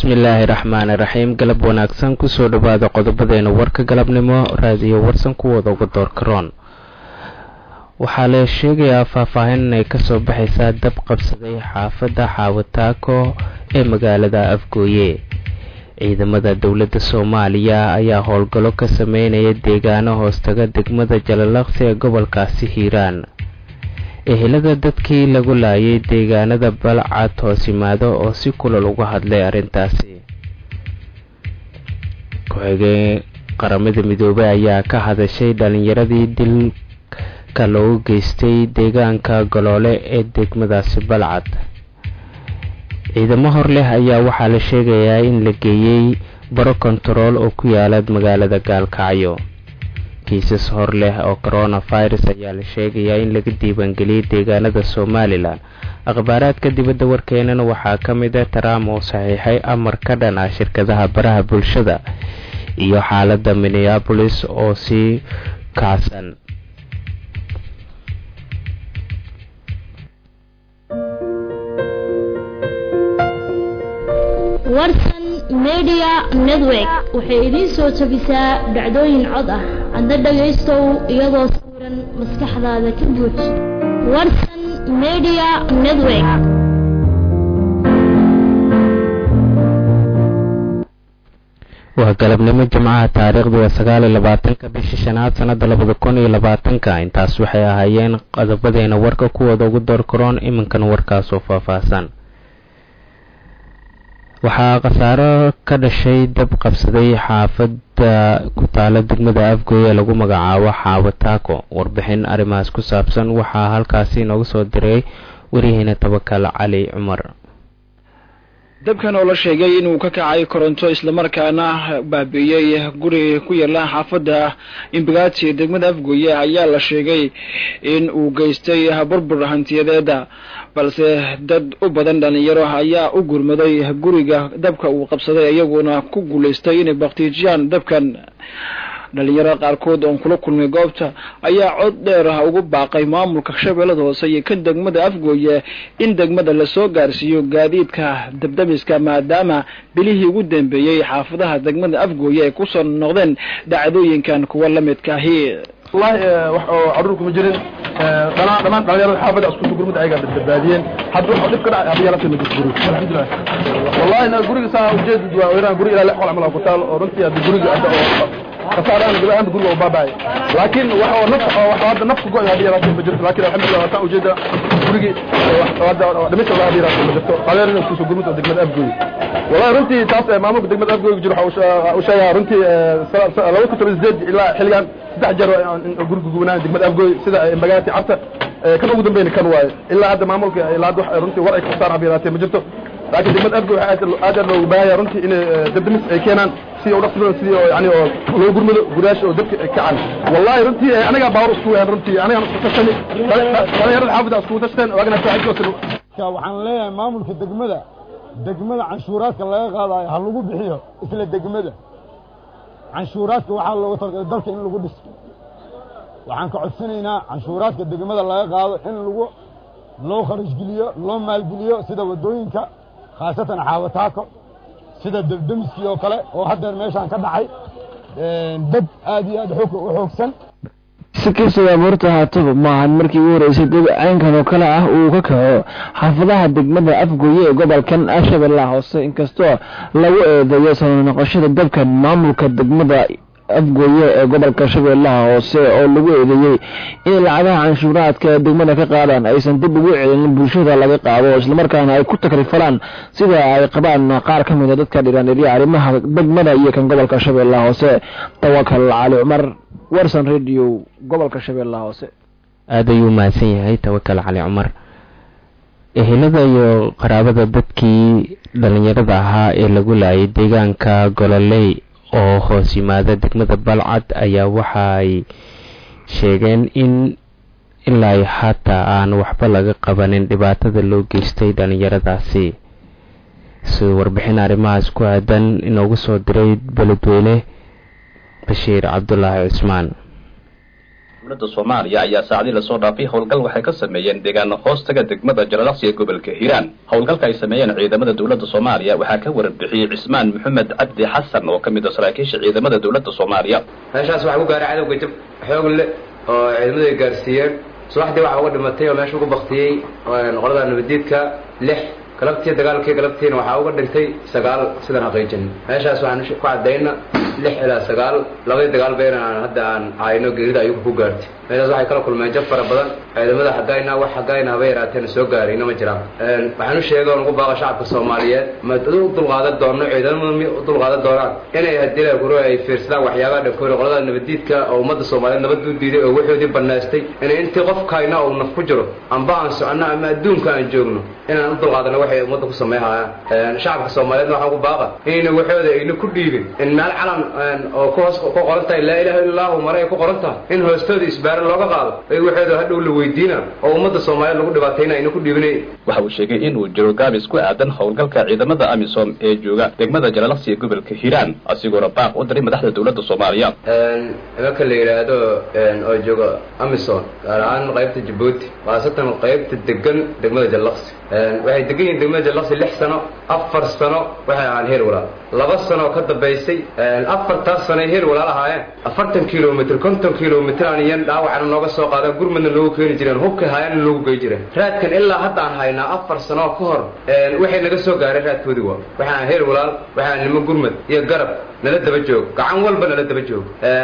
bismillaahi raxmaani raxiim. galab wanaagsan kusoo dhawaada qodobadeena warka galabnimo raadiyo warsan kuwooda uga doorka roon. waxaa la sheegayaa faahfaahin inay kasoo baxaysaa dab qabsaday xaafadda xaawataako ee magaalada afgooye. ciidamada dowladda soomaaliya ayaa howlgallo ka sameynaya deegaano hoostaga degmada jalalaqsi ee gobolkaasi hiiraan. ehelada dadkii lagu laayay deegaanada balcad hoosimaado oo si kulal uga hadlay arrintaasi. ku-xigeen qaramada midoobay ayaa ka hadashay dhalinyaradii dilka loogu geystay deegaanka goloole ee degmadaasi balcad. ciidamo hor leh ayaa waxaa la sheegayaa in la geeyey baro kontarool oo ku yaala magaalada gaalkacyo. kiisas hor leh oo coronavirus ayaa la sheegayaa in laga diiwaangeliyey deegaanada somalilan. akhbaaraadka dibadda warkeenana waxaa ka mid ah Trump oo saxiixay amar ka dhan ah shirkadaha baraha bulshada iyo xaaladda Minneapolis oo sii kacsan. warsan media network waxay idin soo tabisaa dhacdooyin cod ah hadda dhagaystow iyadoo sawiran maskaxdaada ka buux. warsan media network. waa galabnimo jimcaha taariikhdu waa 29 bisha shanaad sanada 2020. intaas waxay ahaayeen qodobadeena warka kuwooda ugu door karoon. iminkan warkaasoo faahfaahsan. waxaa khasaaro ka dhashay dab qabsaday xaafadda ku taala degmada afgooye lagu magacaabo xaawataako. warbixin arrimahaas ku saabsan waxaa halkaasi inooga soo diray wariyaheena Tabakal Cali Cumar. dabkan oo la sheegay inuu ka kacay koronto islamarkaana baabi'iyey guri ku yaala xaafadda Imbagaati degmada afgooye ayaa la sheegay in uu geystay burbur hantiyadeeda, balse dad u badan dhalinyaro ayaa u gurmaday guriga dabka uu qabsaday iyaguna ku guuleystay inay baqtiijiyaan dabkan. dhalinyaro qaarkood oo kula kulmay goobta ayaa cod dheer ugu baaqay maamulka shabeellada hoose iyo kan degmada afgooye in degmada la soo gaarsiiyo gaadiidka dabdamiska, maadaama bilihii ugu dambeeyay xaafadaha degmada afgooye ay ku soo noqdeen dhacdooyinkan kuwa la midka ahi. والله وعروك مجرين دمان دليل الحافظ اسكو غرمد ايغا بدبادين حد وخ دب كدا ابي يلاتي مجرو الحمد لله. والله انا غريغا سا وجيد ويران غري الى خول عمل كتال اورنتي اد غريغا ادا كفاران غبا اند غريغا باباي، لكن وحو نفس هذا نفس جو ابي يلاتي مجرو، لكن الحمد لله تا وجيد غريغي هذا دمشق ابي يلاتي مجرو قالين اسكو غرمد دغمد ابغوي. والله رنتي تاس مامو دغمد ابغوي جرو وشايا رنتي لو كتب الزيد الى حليان دحجر gurgugunaan degmada afgooy sida magaati cabta kan ugu dambeeyay kan waay ilaa hadda maamulka ilaa wax runtii war ay ka saar habeeraatay ma jirto, laakiin degmada afgooy aad loo baahay runtii in dabdamis ay keenaan si uu dhaqso si oo yani oo loo gurmado guraash oo dabka ka can. wallahi runtii aniga baawr isku weyn runtii aniga isku tashanay dhalinyarada xaafada isku tashan waagna saaxiibkood. waxaan leeyahay maamulka degmada canshuuraadka laga qaadayo ha lagu bixiyo isla degmada. canshuuraadka waxaa looga talagalay dalka in lagu dhiso. waxaan ka codsanaynaa canshuuraadka degmada laga qaado in loo kharash geliyo, loo maalgeliyo, sida wadooyinka khaasatan xaawataako, sida dabdamiskii oo kale oo hadda meeshaan ka dhacay dab aad iyo aad u xoogsan. si kastaba horta haataba maahan markii ugu horeysay dad caynkan oo kale ah uu ka kaco xaafadaha degmada afgooye ee gobolkan shabeellaha hoose. inkastoo lagu eedeeyo soo noqoshada dabkan maamulka degmada afgooye ee gobolka shabeellaha hoose oo lagu eedeeyey in lacagaha canshuuraadka ee degmada ka qaadaan aysan dib ugu celinin bulshada laga qaado, islamarkaana ay ku takrifalaan sida ay qabaan qaar ka mid a dadka dhiraniriya arrimaha degmada iyo kan gobolka shabeellaha hoose. Tawakal Cali Cumar, warsan radio gobolka shabeellaha hoose. aad ayuu mahadsan yahay Tawakal Cali Cumar. ehelada iyo qaraabada dadkii dhalinyarada ahaa ee lagu laayay deegaanka gololey oo hoos yimaada degmada balcad ayaa waxay sheegeen in ilaa hataa aan waxba laga qabanin dhibaatada loo geystay dhalinyaradaasi. si warbixin arrimahaas ku aadan inoogu soo diray beledweyne Bashiir Cabdullaahi Cusmaan. dowladda Soomaaliya ayaa saacadii la soo dhaafay howlgal waxay ka sameeyeen deegaano hoostaga degmada Jalalaqsi ee gobolka Hiiraan howlgalka ay sameeyeen ciidamada dowladda Soomaaliya waxaa ka warbixiyay Cismaan Maxamed Cabdi Xasan oo kamid ah saraakiisha ciidamada dowladda Soomaaliya meeshaas waxa uu gaaray cadawga jab xoog leh oo ciidamada gaarsiiyeen subaxdii waxa uga dhimatay oo meesha ugu baqtiyay qolada nabadiidka 6 galabtii dagaalkii galabtiina waxa uga dhintay 9 sidan xaqiijin meeshaas waxaan ku cadeynaa 6 ilaa 9 labada dagaal beeraan hadda aan hayno geerida ayuu ku gaartay meeshaas waxay kala kulmeen jab fara badan ciidamada xagayna haba yaraateen soo gaarayna ma jiraan waxaan u sheegay oo ugu baaqo shacabka Soomaaliyeed ma dulqaadan doono ciidamada u dulqaadan doonaan inay hadila guro ay fiirsadaan waxyaabaha dhankooda qolada nabadiidka oo ummadda Soomaaliyeed nabad u diiday oo waxoodii banaastay inay intii qofkayna oo naf ku jiro amba aan socno ama adduunka aan joogno inaan u dulqaadano waxay ummadda ku sameeyaan shacabka Soomaaliyeed waxaan ku baaqa inay waxooda ay ku dhiibin in meel calan oo ku qorantahay la ilaaha illa allah maray ku qorantahay in hoostooda isbaar looga qaado ay waxooda hadhow la weydiina oo ummadda Soomaaliyeed lagu dhibaataynayo inuu ku dhiibinay waxa uu sheegay inuu jiro gaabis ku aadan howlgalka ciidamada AMISOM ee jooga degmada Jalalaqsi ee gobolka Hiiraan asigoo rabaaq u diray madaxda dowladda Soomaaliya marka la yiraahdo oo jooga AMISOM gaar ahaan qaybta Djibouti waasatan qaybta degan degmada Jalalaqsi waxay degan yihiin degmada Jalalaqsi 6 sano 4 sano waxay aan heer walaal 2 sano ka dambeysay 4 sano heer walaal ahaayeen 40 kilomitir 50 kilomitir aan yeen dhaawac nooga soo qaada gurmadna loogu keeni jireen hubka hayaan loogu geey jireen raadkan ilaa hadda aan haynaa 4 sano ka hor waxay naga soo gaaray raadkoodii waxaan heer walaal waxaan nimo gurmad iyo garab nala daba joog gacan walba nala daba joog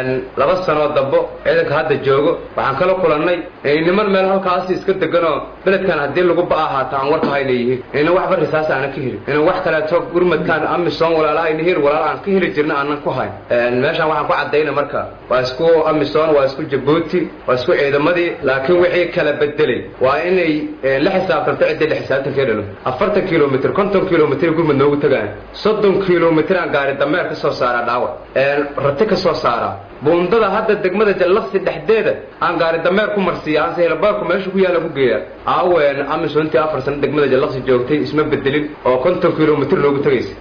2 sano dambo ciidanka hadda joogo waxaan kala kulannay niman meel halkaas iska deganoo beledkan hadii lagu baahaata aan warka hayleeyay in wax bar risaas aan ka helin in wax kale to gurmadkan AMISOM walaalaha in heer walaal aan ka heli jirna aan ku hayn meeshan waxaan ku cadeynaa marka waa isku AMISOM waa isku Djibouti waa isku ciidamadii laakiin wixii kala bedelay waa inay la xisaabtanto cidii la xisaabtankeedo 40 kilomitir 50 kilomitir gurmad noogu tagaan 30 kilomitir aan gaari dameer ka soo saara dhaawac rati ka soo saara buundada hadda degmada Jalalaqsi dhexdeeda aan gaari dameer ku marsiyaa sahel baarku meesha ku yaala ku geeya aaween AMISOM 4 sano degmada Jalalaqsi joogtay isma bedelin oo 50 kilomitir loogu tagaysay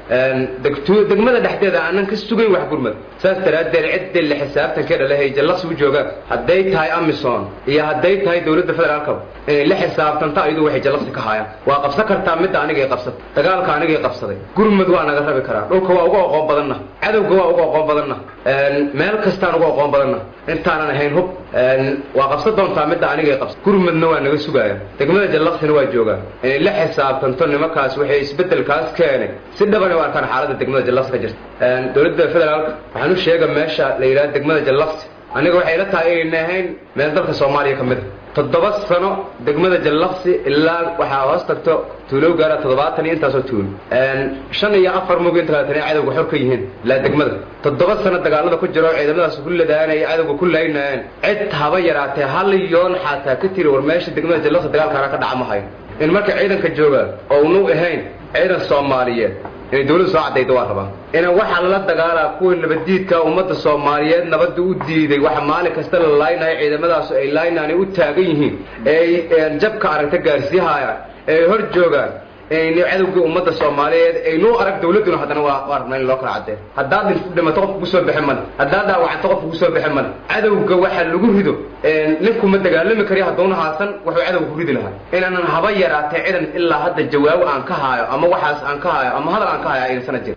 degmada dhexdeeda aanan ka sugay wax gurmad saas daraadeed cidii la xisaabtankeeda la hay Jalalaqsi u jooga haday tahay AMISOM iyo haday tahay dawladda federaalka in la xisaabtanta ayadu waxay Jalalaqsi ka hayaan waa qabsan kartaa mid aniga qabsad dagaalka aniga qabsaday gurmad waa naga rabi karaa dhulka waa uga aqoon badanna cadawga waa uga aqoon badanna meel kasta uga aqoon badanna intaan ahayn hub waa qabsan doontaa mid aniga qabsad gurmadna waa naga sugaaya degmada Jalalaqsina waa jooga in la xisaabtanto nimankaas waxay isbedelkaas keenay si dhaban waa kan xaaladda degmada Jalalaqsi ka jirta dawladda federaalka waxaan u sheegay meesha la yiraahdo degmada Jalalaqsi aniga waxay la tahay inay ahayn meel dalka Soomaaliya kamid 7 sano degmada Jalalaqsi ilaa waxa hoos tagto tuulo gaara 70 intaas oo tuulo 5 iyo 4 mugin talaatana cadawga xor ka yihiin la degmada 7 sano dagaalada ku jiro ciidamadaas ku leedaanay cadawga ku leeynayeen cid haba yaraatay hal yoon xataa ka tiri war meesha degmada Jalalaqsi dagaalka ka dhacmahay in marka ciidanka jooga oo uu ahayn ciidan Soomaaliyeed in dawladdu soo cadaydo waa rabaa in waxa la dagaalaa kuwa nabadiidka ummadda Soomaaliyeed nabad u diiday waxa maalin kasta la laaynayo ciidamadaas ay laaynaani u taagan yihiin ay jabka aragta gaarsiihaya ay hor joogaan in cadawga ummadda Soomaaliyeed ay noo arag dawladuna hadana waa arrin loo kala cadeey haddii dhimato qof ku soo bixin man haddii dhaawacto qof ku soo bixin man cadawga waxa lagu rido ninku ma dagaalami kariyo hadduna haasan wuxuu cadawga ku ridi lahaa inaan haba yaraatay ciidan ilaa hadda jawaab aan ka haayo ama waxaas aan ka haayo ama hadal aan ka haayo in sanad jir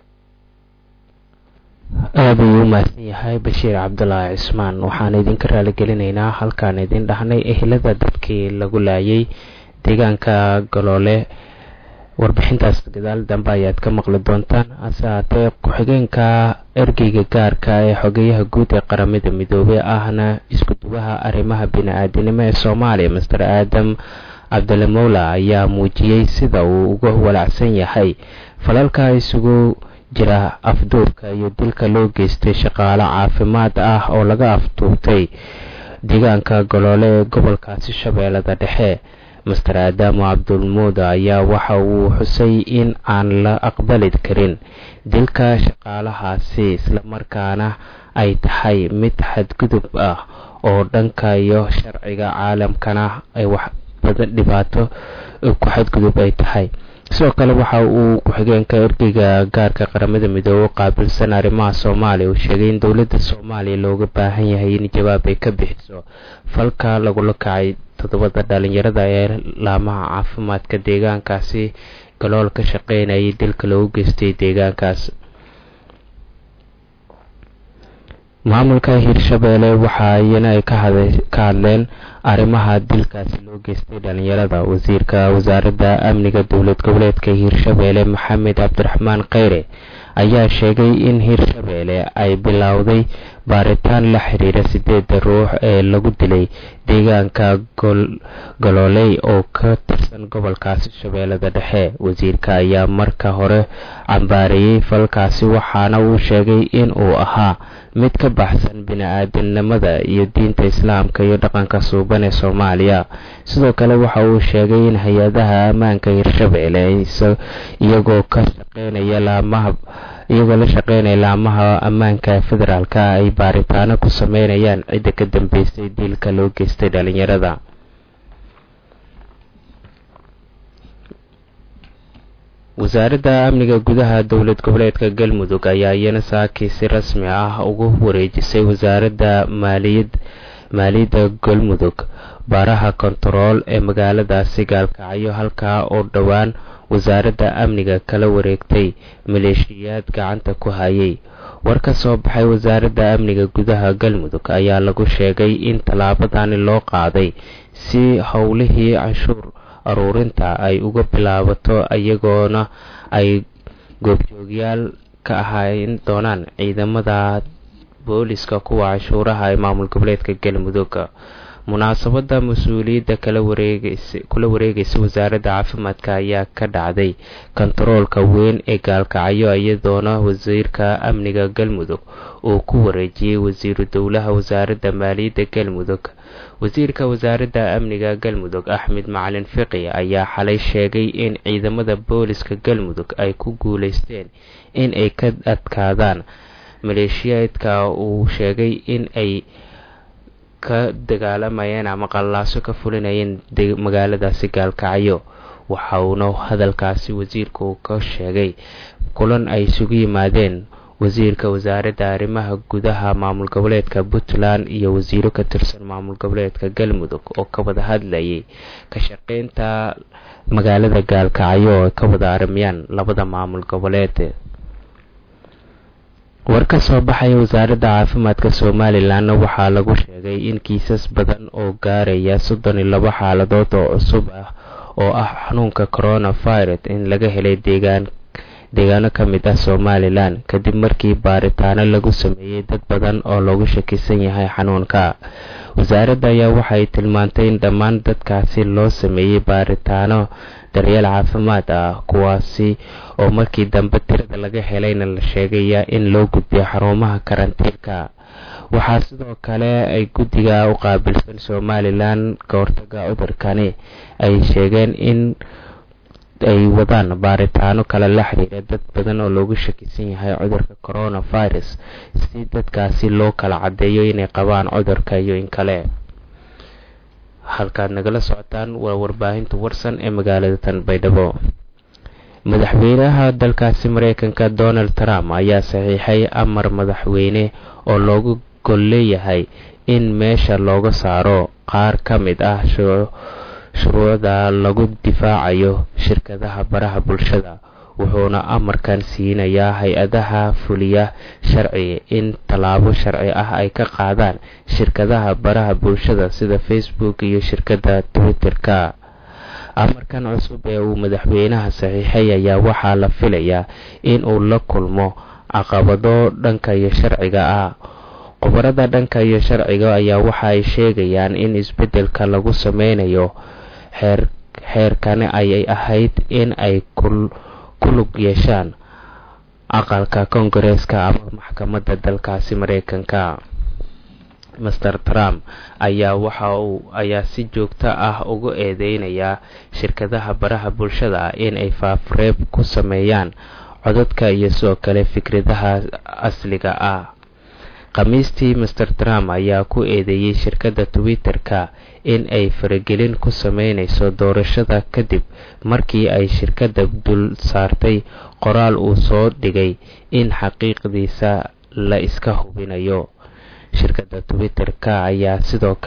aad ayuu u mahadsan yahay Bashiir Cabdullaahi Cismaan waxaan idinka raali gelinaynaa halkaan idin dhahnay ehelada dadkii lagu laayay deegaanka Galoole warbixintaas gadaal dambe ayaad ka maqli doontaan asaatee ku-xigeenka ergeyga gaarka ee xogeyaha guud ee qaramada midoobay ahna isku duwaha arrimaha bini'aadanimo ee Soomaaliya Mr. Aadam Cabdulle Mowla ayaa muujiyay sida uu uga walacsan yahay falalka isugu jira afduubka iyo dilka loo geystay shaqaale caafimaad ah oo laga afduubtay deegaanka Galoole ee gobolkaasi Shabeellada Dhexe Mr. Aadam Cabdulle Mowla ayaa waxa uu xusay in aan la aqbali karin dilka shaqaalahaasi isla markaana ay tahay mid xadgudub ah oo dhanka iyo sharciga caalamkana ay wax badan dhibaato ku xadgudub ay tahay sidoo kale waxa uu ku-xigeenka ergeyga gaarka qaramada midoobay qaabilsan arrimaha Soomaaliya uu sheegay in dowladda Soomaaliya looga baahan yahay in jawaab ay ka bixiso falka lagula kacay 7 dhalinyarada ee laamaha caafimaadka deegaankaasi galool ka shaqeynayay dilka loogu geystay deegaankaas. maamulka Hirshabeelle waxa ay ka hadleen arrimaha dilkaasi loo geystay dhalinyarada. wasiirka wasaaradda amniga dowlad goboleedka Hirshabeelle Maxamed Cabdiraxmaan Kheyre ayaa sheegay in Hirshabeelle ay bilowday baaritaan la xiriira 8 ruux ee lagu dilay deegaanka Galooley oo ka tirsan gobolkaasi Shabeellada Dhexe. wasiirka ayaa marka hore cambaareeyay falkaasi waxaana uu sheegay in uu ahaa mid ka baxsan bini'aadanimada iyo diinta Islaamka iyo dhaqanka suuban ee Soomaaliya. sidoo kale waxa uu sheegay in hay'adaha ammaanka Hirshabeelle iyagoo la shaqeynaya laamaha ammaanka federaalka ay baaritaano ku sameynayaan cidda ka dambeysay dilka loo geystay dhalinyarada. wasaaradda amniga gudaha dowlad goboleedka Galmudug ayaa iyana saakii si rasmi ah ugu wareejisay wasaaradda maaliyadda Galmudug baaraha kontarool ee magaaladaasi Gaalkacyo halkaa oo dhowaan wasaaradda amniga kala wareegtay maleeshiyaad gacanta ku hayay. war ka soo baxay wasaaradda amniga gudaha Galmudug ayaa lagu sheegay in tallaabadani loo qaaday si howlihii canshuur aruurinta ay uga bilaabato iyagoona ay goobjoogyaal ka ahayn doonaan ciidamada booliska kuwa canshuuraha ee maamul goboleedka Galmudug. munaasabada mas-uuliyadda kula wareegaysa wasaaradda caafimaadka ayaa ka dhacday kontaroolka weyn ee Gaalkacyo iyadoona wasiirka amniga Galmudug uu ku wareejiyay wasiiru dowlaha wasaaradda maaliyadda Galmudug. wasiirka wasaaradda amniga Galmudug Axmed Macalin Fiqi ayaa xalay sheegay in ciidamada booliska Galmudug ay ku guuleysteen in ay ka adkaadaan maleeshiyaadka uu sheegay in ay ka dagaalamayeen ama qallaaso ka fulinayeen magaaladaasi Gaalkacyo. waxa uuna hadalkaasi wasiirku ka sheegay kulan ay isugu yimaadeen wasiirka wasaaradda arrimaha gudaha maamul goboleedka Puntland iyo wasiiro ka tirsan maamul goboleedka Galmudug oo ka wada hadlayay ka shaqeynta magaalada Gaalkacyo oo ka wada arimayaan labada maamul goboleed. war ka soo baxay wasaaradda caafimaadka Somaliland waxaa lagu sheegay in kiisas badan oo gaaraya 32 xaaladood oo cusub ah oo ah xanuunka coronavirus in laga helay deegaano ka mid ah Somaliland kadib markii baaritaano lagu sameeyay dad badan oo lagu shakisan yahay xanuunka. wasaaradda ayaa waxay tilmaantay in dhammaan dadkaasi loo sameeyay baaritaano daryeel caafimaad ah kuwaasi oo markii dambe tirada laga helayna la sheegaya in loo gudbiyo xarumaha karantiilka. waxaa sidoo kale ay guddiga u qaabilsan Somaliland ka hortagga cudurkani ay sheegeen in ay wadaan baaritaano kale la xiriira dad badan oo loogu shakisan yahay cudurka coronavirus si dadkaasi loo kala cadeeyo inay qabaan cudurka iyo in kale. halkaad nagala socotaan waa warbaahinta warsan ee magaalada Tanbaydhabo. madaxweynaha dalkaasi Mareykanka Donald Trump ayaa saxiixay amar madaxweyne oo loogu gol leeyahay in meesha looga saaro qaar ka mid ah shuruucda lagu difaacayo shirkadaha baraha bulshada. wuxuuna amarkan siinayaa hay-adaha fuliya sharci in tallaabo sharci ah ay ka qaadaan shirkadaha baraha bulshada sida Facebook iyo shirkadda Twitter-ka. amarkan cusub ee uu madaxweynaha saxiixay ayaa waxaa la filayaa in uu la kulmo caqabado dhanka iyo sharciga ah. khubarada dhanka iyo sharciga ayaa waxa ay sheegayaan in isbedelka lagu sameynayo xeerkani ayay ahayd in ay ku lug yeeshaan aqalka Koongareeska ama maxkamadda dalkaasi Mareykanka. Mr. Trump ayaa si joogto ah ugu eedeynaya shirkadaha baraha bulshada in ay faafreeb ku sameeyaan codadka iyo sidoo kale fikradaha asliga ah. khamiistii Mr Trump ayaa ku eedeeyay shirkadda Twitter-ka in ay faragelin ku sameynayso doorashada kadib markii ay shirkadda dul saartay qoraal uu soo dhigay in xaqiiqdiisa la iska hubinayo. Shirkadda Twitter-ka ayaa sidoo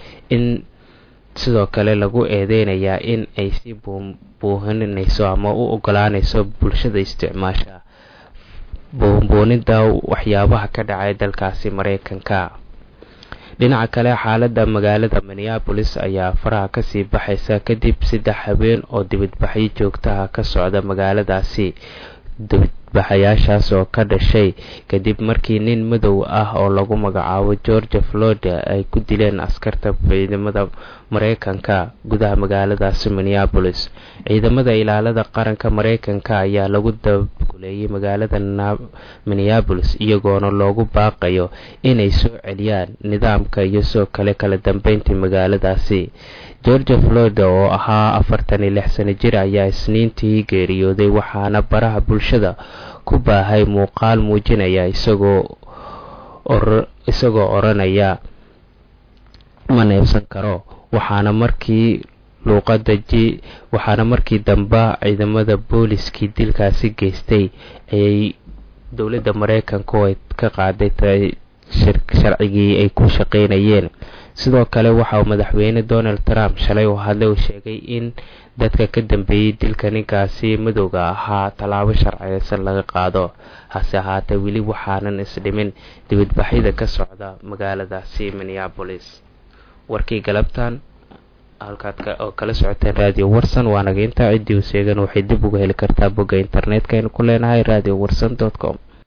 kale lagu eedeynayaa in ay si buuxinayso ama u ogolaanayso bulshada isticmaasha buunbuuninta waxyaabaha ka dhacay dalkaasi Mareykanka. Dhinaca kale, xaaladda magaalada Minneapolis ayaa faraha kasii baxaysa kadib 3 habeen oo dibadbaxyo joogtaha ka socda magaaladaasi. Dibadbaxayaashaas oo ka dhashay kadib markii nin madow ah oo lagu magacaabo George Floyd ay ku dileen askarta ciidamada Mareykanka gudaha magaaladaasi Minneapolis. Ciidamada ilaalada qaranka Mareykanka ayaa lagu daabuleyay magaalada Minneapolis iyagoona loogu baaqayo inay soo celiyaan nidaamka iyo soo kala dambeyntii magaaladaasi. George Floyd oo ahaa 46 sano jir ayaa Isniintii geeriyooday waxaana baraha bulshada ku baahay muuqaal muujinaya isagoo oranaya ma neefsan karo, waxaana markii dambe ciidamada booliskii dilkaasi geystay ay dowladda Mareykanku ay ka qaaday sharcigii ay ku shaqeynayeen. Sidoo kale waxa uu madaxweyne Donald Trump shalay u hadlay oo sheegay in dadka ka dambeeyay dilka ninkaasi madowga ahaa tallaabo sharciyeysan laga qaado. Hase ahaatee weli waxaanan isdhimin dibadbaxyada ka socda magaaladaasi Minneapolis. Warkii galabtan halkaad oo kala socoteen Radio Warsan waa naga intaa. Ciddii u sheegan waxay dib uga heli kartaa bogga internetka aynu ku leenahay radiowarsan.com.